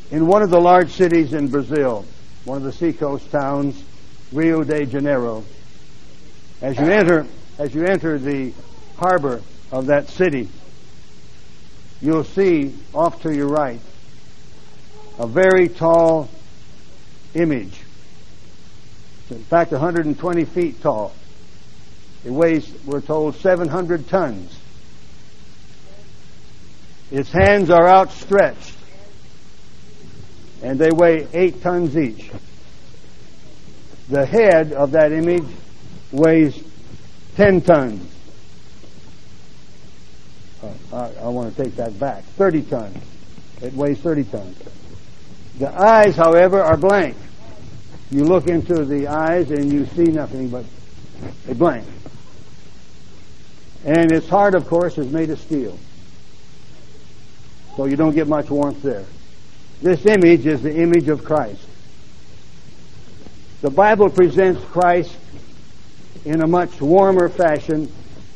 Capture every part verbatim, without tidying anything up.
In one of the large cities in Brazil, one of the seacoast towns, Rio de Janeiro, as you enter, as you enter the harbor of that city, you'll see off to your right a very tall image. It's in fact one hundred twenty feet tall. It weighs, we're told, seven hundred tons. Its hands are outstretched, and they weigh eight tons each. The head of that image weighs ten tons. Uh, I, I want to take that back. thirty tons. It weighs thirty tons. The eyes, however, are blank. You look into the eyes and you see nothing but a blank. And its heart, of course, is made of steel. So you don't get much warmth there. This image is the image of Christ. The Bible presents Christ in a much warmer fashion,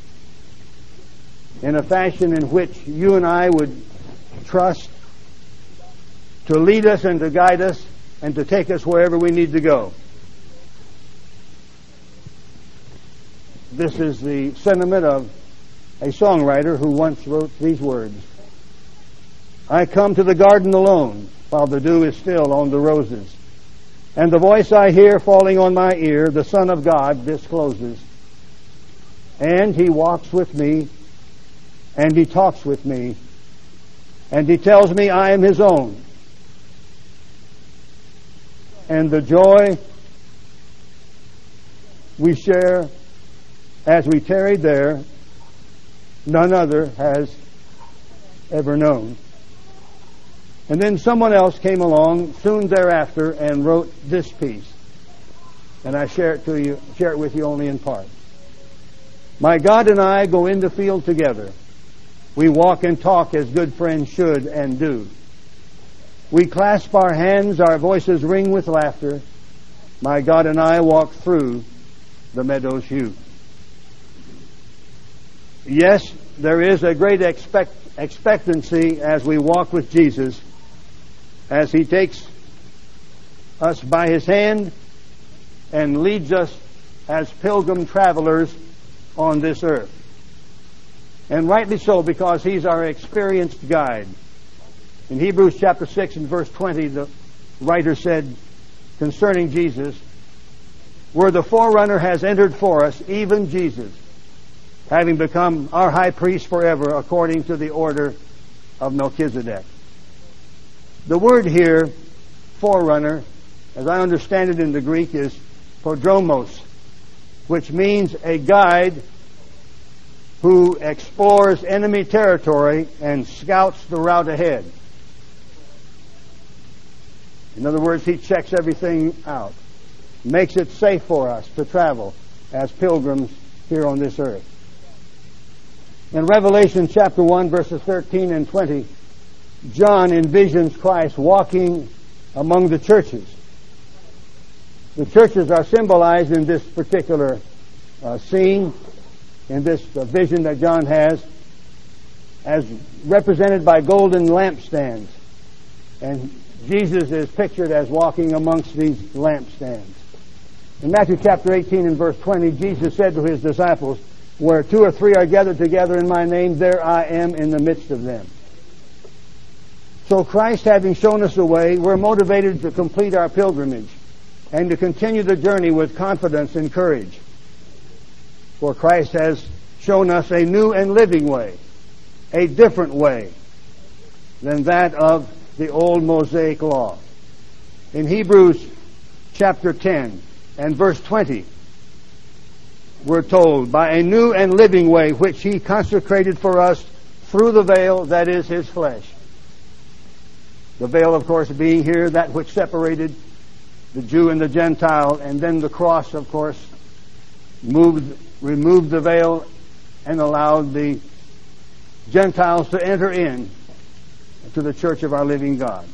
in a fashion in which you and I would trust to lead us and to guide us and to take us wherever we need to go. This is the sentiment of a songwriter who once wrote these words: I come to the garden alone, while the dew is still on the roses, and the voice I hear falling on my ear, the Son of God discloses. And He walks with me, and He talks with me, and He tells me I am His own. And the joy we share as we tarried there, none other has ever known. And then someone else came along soon thereafter and wrote this piece, and I share it to you, share it with you only in part. My God and I go in the field together. We walk and talk as good friends should and do. We clasp our hands, our voices ring with laughter. My God and I walk through the meadow's hue. Yes, there is a great expect, expectancy as we walk with Jesus, as He takes us by His hand and leads us as pilgrim travelers on this earth. And rightly so, because He's our experienced guide. In Hebrews chapter six and verse twenty, the writer said concerning Jesus, where the forerunner has entered for us, even Jesus, having become our high priest forever according to the order of Melchizedek. The word here, forerunner, as I understand it in the Greek, is prodromos, which means a guide who explores enemy territory and scouts the route ahead. In other words, he checks everything out, makes it safe for us to travel as pilgrims here on this earth. In Revelation chapter one, verses thirteen and twenty, John envisions Christ walking among the churches. The churches are symbolized in this particular uh, scene, in this uh, vision that John has, as represented by golden lampstands. And Jesus is pictured as walking amongst these lampstands. In Matthew chapter eighteen and verse twenty, Jesus said to His disciples, where two or three are gathered together in my name, there I am in the midst of them. So Christ, having shown us the way, we're motivated to complete our pilgrimage and to continue the journey with confidence and courage. For Christ has shown us a new and living way, a different way than that of the old Mosaic law. In Hebrews chapter ten and verse twenty, we're told, by a new and living way which He consecrated for us through the veil that is His flesh. The veil, of course, being here that which separated the Jew and the Gentile, and then the cross, of course, moved, removed the veil and allowed the Gentiles to enter in to the church of our living God.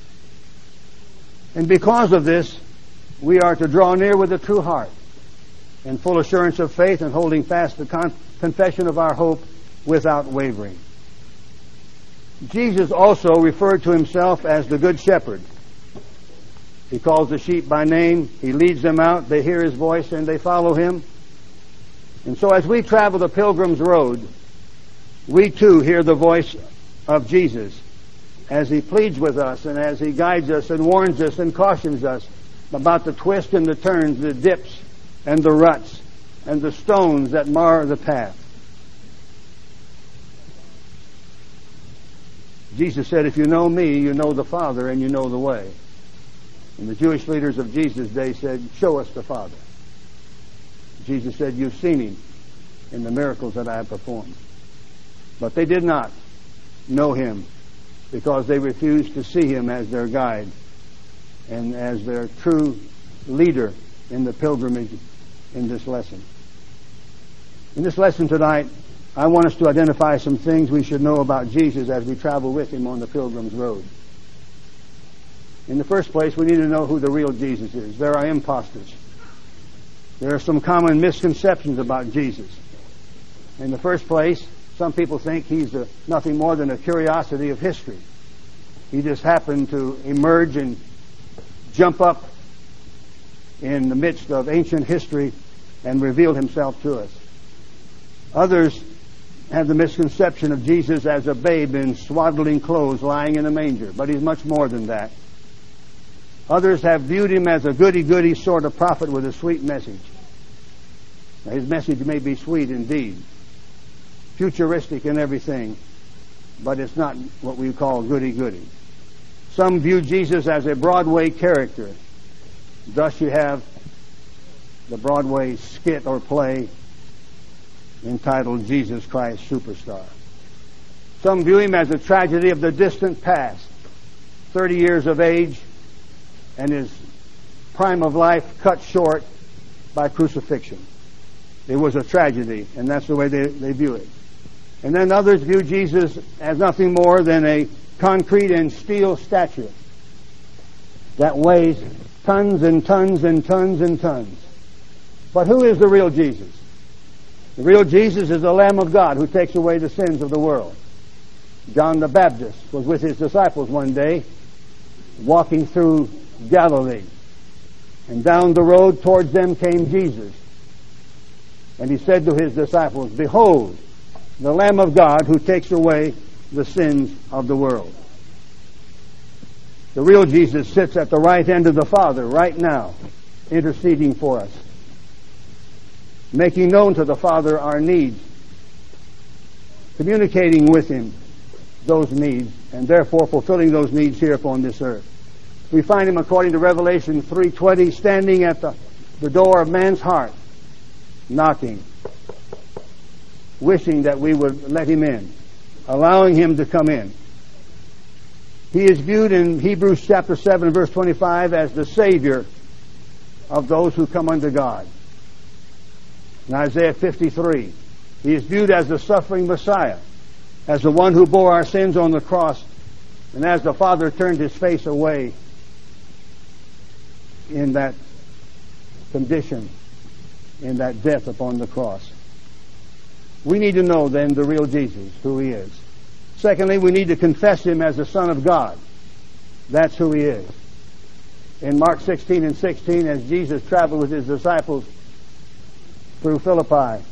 And because of this, we are to draw near with a true heart, in full assurance of faith, and holding fast the con- confession of our hope without wavering. Jesus also referred to himself as the Good Shepherd. He calls the sheep by name. He leads them out. They hear his voice and they follow him. And so as we travel the Pilgrim's Road, we too hear the voice of Jesus as he pleads with us and as he guides us and warns us and cautions us about the twists and the turns, the dips and the ruts and the stones that mar the path. Jesus said, if you know me, you know the Father and you know the way. And the Jewish leaders of Jesus' day said, show us the Father. Jesus said, you've seen him in the miracles that I have performed. But they did not know him because they refused to see him as their guide and as their true leader in the pilgrimage in this lesson. In this lesson tonight, I want us to identify some things we should know about Jesus as we travel with him on the Pilgrim's Road. In the first place, we need to know who the real Jesus is. There are imposters. There are some common misconceptions about Jesus. In the first place, some people think he's a, nothing more than a curiosity of history. He just happened to emerge and jump up in the midst of ancient history and reveal himself to us. Others have the misconception of Jesus as a babe in swaddling clothes lying in a manger, but he's much more than that. Others have viewed him as a goody-goody sort of prophet with a sweet message. Now, his message may be sweet indeed, futuristic and everything, but it's not what we call goody-goody. Some view Jesus as a Broadway character. Thus you have the Broadway skit or play entitled Jesus Christ Superstar. Some view him as a tragedy of the distant past, thirty years of age, and his prime of life cut short by crucifixion. It was a tragedy, and that's the way they, they view it. And then others view Jesus as nothing more than a concrete and steel statue that weighs tons and tons and tons and tons. But who is the real Jesus? The real Jesus is the Lamb of God who takes away the sins of the world. John the Baptist was with his disciples one day, walking through Galilee. And down the road towards them came Jesus. And he said to his disciples, behold, the Lamb of God who takes away the sins of the world. The real Jesus sits at the right hand of the Father right now, interceding for us, making known to the Father our needs, communicating with him those needs, and therefore fulfilling those needs here upon this earth. We find him, according to Revelation three twenty, standing at the, the door of man's heart, knocking, wishing that we would let him in, allowing him to come in. He is viewed in Hebrews chapter seven, verse twenty-five, as the Savior of those who come unto God. In Isaiah fifty-three, he is viewed as the suffering Messiah, as the one who bore our sins on the cross, and as the Father turned his face away in that condition, in that death upon the cross. We need to know then the real Jesus, who he is. Secondly, we need to confess him as the Son of God. That's who he is. In Mark sixteen and sixteen, as Jesus traveled with his disciples through Philippi,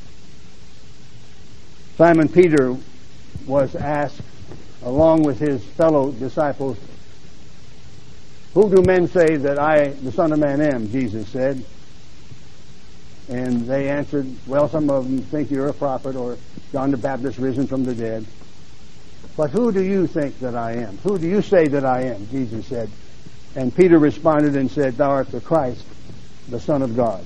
Simon Peter was asked, along with his fellow disciples, who do men say that I, the Son of Man, am? Jesus said. And they answered, well, some of them think you're a prophet, or John the Baptist risen from the dead. But who do you think that I am? Who do you say that I am? Jesus said. And Peter responded and said, thou art the Christ, the Son of God.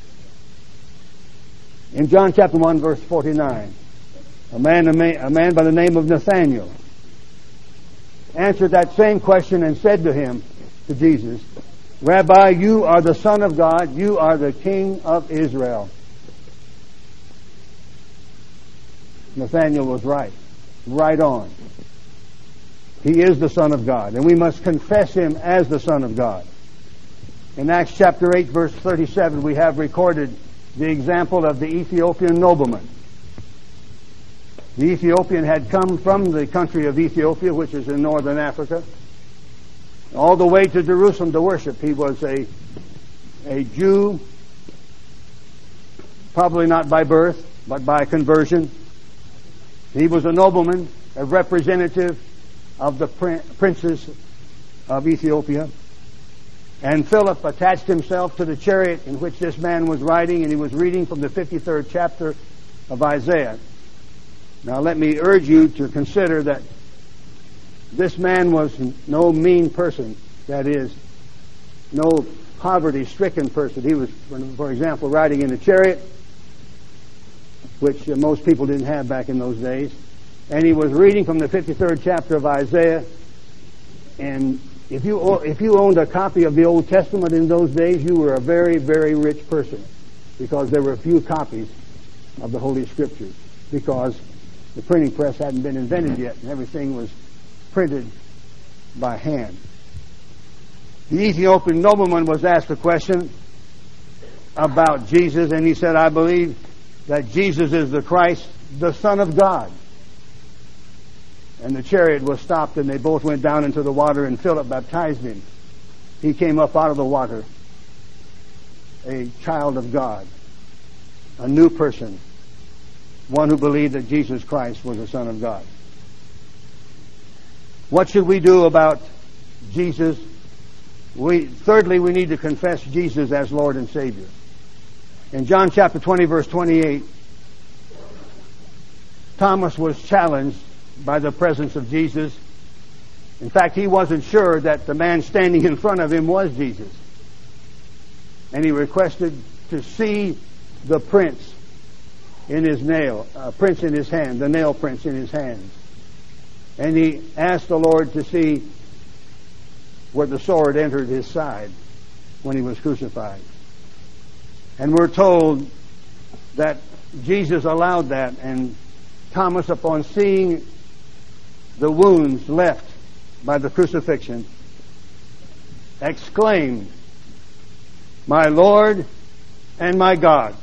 In John chapter one, verse forty-nine, a man, a man by the name of Nathanael answered that same question and said to him, to Jesus, Rabbi, you are the Son of God, you are the King of Israel. Nathanael was right, right on. He is the Son of God, and we must confess him as the Son of God. In Acts chapter eight, verse thirty-seven, we have recorded the example of the Ethiopian nobleman. The Ethiopian had come from the country of Ethiopia, which is in northern Africa, all the way to Jerusalem to worship. He was a, a Jew, probably not by birth, but by conversion. He was a nobleman, a representative of the princes of Ethiopia. And Philip attached himself to the chariot in which this man was riding, and he was reading from the fifty-third chapter of Isaiah. Now let me urge you to consider that this man was no mean person, that is, no poverty-stricken person. He was, for example, riding in a chariot, which most people didn't have back in those days, and he was reading from the fifty-third chapter of Isaiah. And if you if you owned a copy of the Old Testament in those days, you were a very, very rich person, because there were few copies of the Holy Scriptures, because the printing press hadn't been invented yet, and everything was printed by hand. The Ethiopian nobleman was asked a question about Jesus, and he said, "I believe that Jesus is the Christ, the Son of God." And the chariot was stopped, and they both went down into the water, and Philip baptized him. He came up out of the water, a child of God, a new person, one who believed that Jesus Christ was the Son of God. What should we do about Jesus? We, thirdly, we need to confess Jesus as Lord and Savior. In John chapter twenty, verse twenty-eight, Thomas was challenged by the presence of Jesus. In fact, he wasn't sure that the man standing in front of him was Jesus. And he requested to see the prints in his nail, uh, prints in his hand, the nail prints in his hands. And he asked the Lord to see where the sword entered his side when he was crucified. And we're told that Jesus allowed that, and Thomas, upon seeing the wounds left by the crucifixion, exclaimed, "My Lord and my God."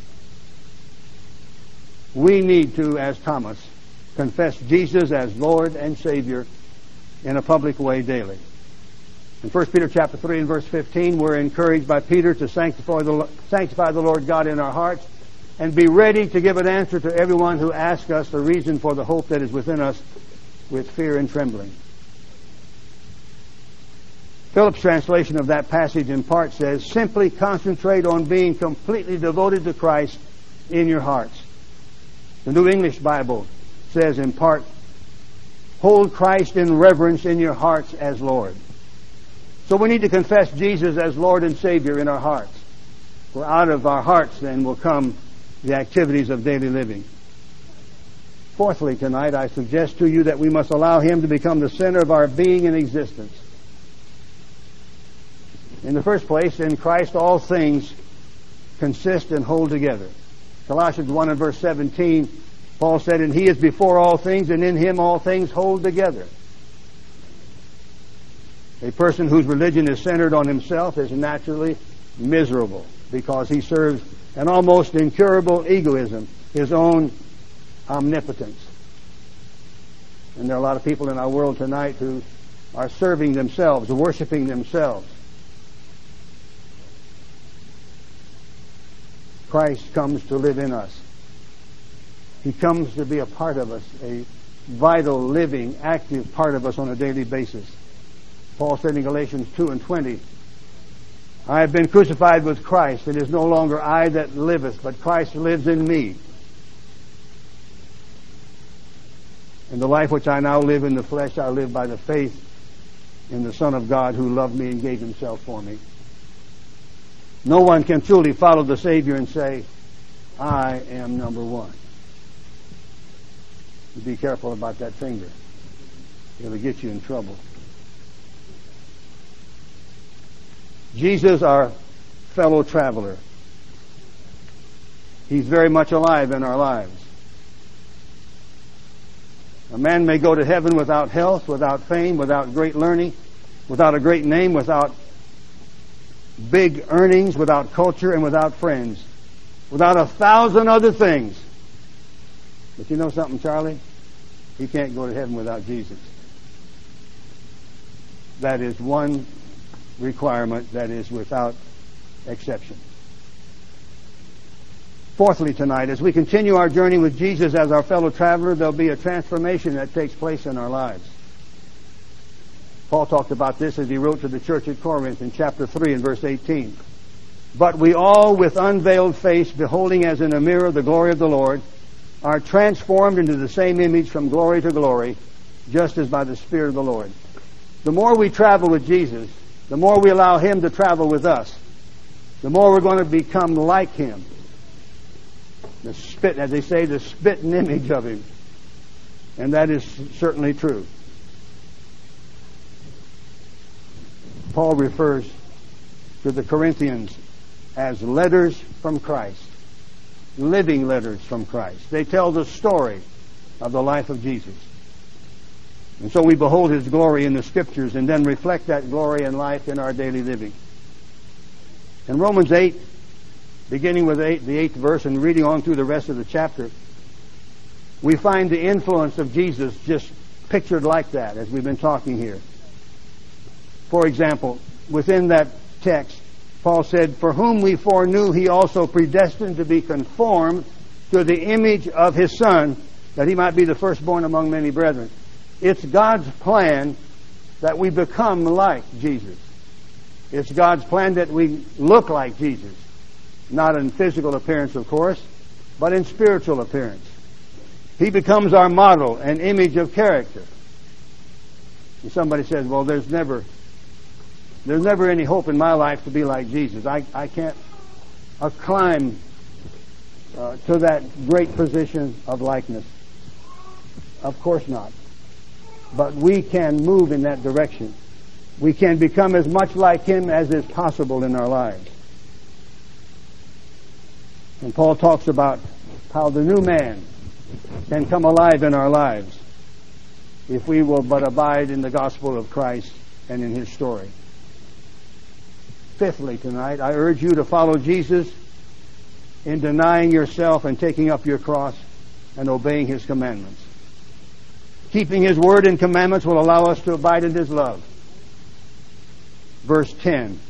We need to, as Thomas, confess Jesus as Lord and Savior in a public way daily. In First Peter chapter three and verse fifteen, we're encouraged by Peter to sanctify the, sanctify the Lord God in our hearts and be ready to give an answer to everyone who asks us the reason for the hope that is within us with fear and trembling. Philip's translation of that passage in part says, "Simply concentrate on being completely devoted to Christ in your hearts." The New English Bible says in part, "Hold Christ in reverence in your hearts as Lord." So we need to confess Jesus as Lord and Savior in our hearts. For out of our hearts then will come the activities of daily living. Fourthly, tonight I suggest to you that we must allow Him to become the center of our being and existence. In the first place, in Christ all things consist and hold together. Colossians one and verse seventeen, Paul said, "And He is before all things, and in Him all things hold together." A person whose religion is centered on himself is naturally miserable, because he serves an almost incurable egoism, his own omnipotence. And there are a lot of people in our world tonight who are serving themselves, worshiping themselves. Christ comes to live in us. He comes to be a part of us, a vital, living, active part of us on a daily basis. Paul said in Galatians two and twenty, "I have been crucified with Christ. It is no longer I that liveth, but Christ lives in me. And the life which I now live in the flesh, I live by the faith in the Son of God who loved me and gave Himself for me." No one can truly follow the Savior and say, "I am number one." Be careful about that finger. It'll get you in trouble. Jesus, our fellow traveler, He's very much alive in our lives. A man may go to heaven without health, without fame, without great learning, without a great name, without big earnings, without culture, and without friends, without a thousand other things. But you know something, Charlie? You can't go to heaven without Jesus. That is one requirement that is without exception. Fourthly, tonight, as we continue our journey with Jesus as our fellow traveler, there'll be a transformation that takes place in our lives. Paul talked about this as he wrote to the church at Corinth in chapter three and verse eighteen. But we all, with unveiled face, beholding as in a mirror the glory of the Lord, are transformed into the same image from glory to glory, just as by the Spirit of the Lord. The more we travel with Jesus, the more we allow Him to travel with us, the more we're going to become like Him. The spit, as they say, the spitting image of Him. And that is certainly true. Paul refers to the Corinthians as letters from Christ. Living letters from Christ. They tell the story of the life of Jesus. And so we behold His glory in the Scriptures and then reflect that glory and life in our daily living. In Romans eight, beginning with eight, the eighth verse and reading on through the rest of the chapter, we find the influence of Jesus just pictured like that as we've been talking here. For example, within that text, Paul said, "For whom we foreknew, He also predestined to be conformed to the image of His Son, that He might be the firstborn among many brethren." It's God's plan that we become like Jesus. It's God's plan that we look like Jesus. Not in physical appearance, of course, but in spiritual appearance. He becomes our model and image of character. And somebody says, well, there's never there's never any hope in my life to be like Jesus. I, I can't uh, climb uh, to that great position of likeness. Of course not. But we can move in that direction. We can become as much like Him as is possible in our lives. And Paul talks about how the new man can come alive in our lives if we will but abide in the gospel of Christ and in His story. Fifthly, tonight, I urge you to follow Jesus in denying yourself and taking up your cross and obeying His commandments. Keeping His word and commandments will allow us to abide in His love. Verse ten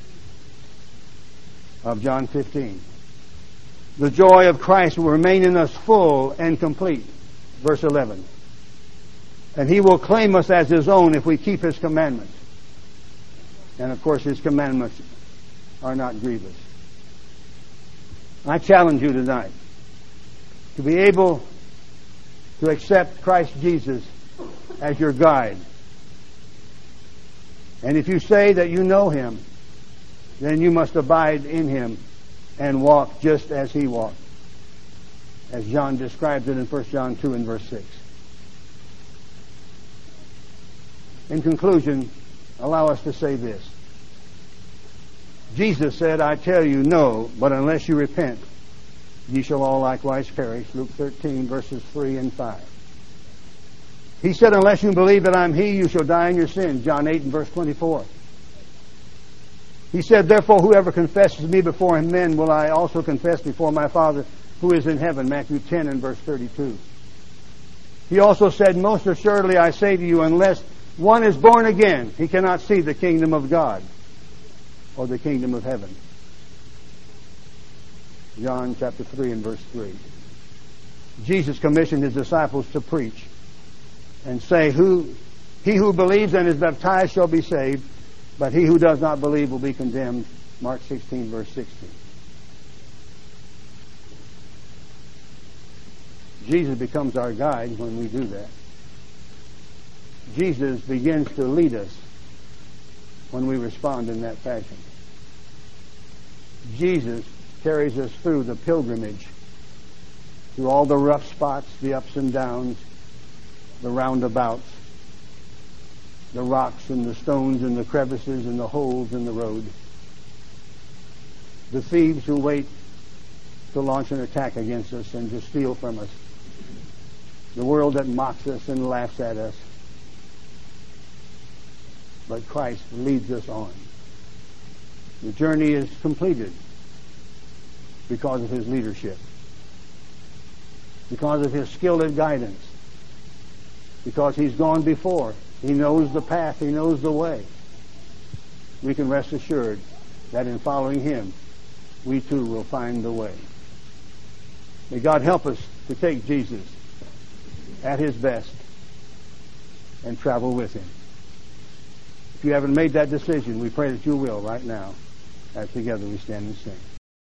of John fifteen. The joy of Christ will remain in us full and complete. Verse eleven. And He will claim us as His own if we keep His commandments. And of course His commandments are not grievous. I challenge you tonight to be able to accept Christ Jesus as your guide. And if you say that you know Him, then you must abide in Him and walk just as He walked, as John describes it in First John two and verse six. In conclusion, allow us to say this. Jesus said, I tell you, no, but unless you repent, ye shall all likewise perish. Luke thirteen, verses three and five. He said, unless you believe that I'm He, you shall die in your sins. John eight and verse twenty-four. He said, therefore, whoever confesses me before men will I also confess before my Father who is in heaven. Matthew ten and verse thirty-two. He also said, most assuredly I say to you, unless one is born again, he cannot see the kingdom of God or the kingdom of heaven. John chapter three and verse three. Jesus commissioned His disciples to preach and say, who he who believes and is baptized shall be saved, but he who does not believe will be condemned. Mark sixteen, verse sixteen. Jesus becomes our guide when we do that. Jesus begins to lead us when we respond in that fashion. Jesus carries us through the pilgrimage, through all the rough spots, the ups and downs, the roundabouts, the rocks and the stones and the crevices and the holes in the road, the thieves who wait to launch an attack against us and to steal from us, the world that mocks us and laughs at us. But Christ leads us on. The journey is completed because of His leadership. because of His skill and guidance, because He's gone before. He knows the path. He knows the way. We can rest assured that in following Him, we too will find the way. May God help us to take Jesus at His best and travel with Him. If you haven't made that decision, we pray that you will right now as together we stand and sing.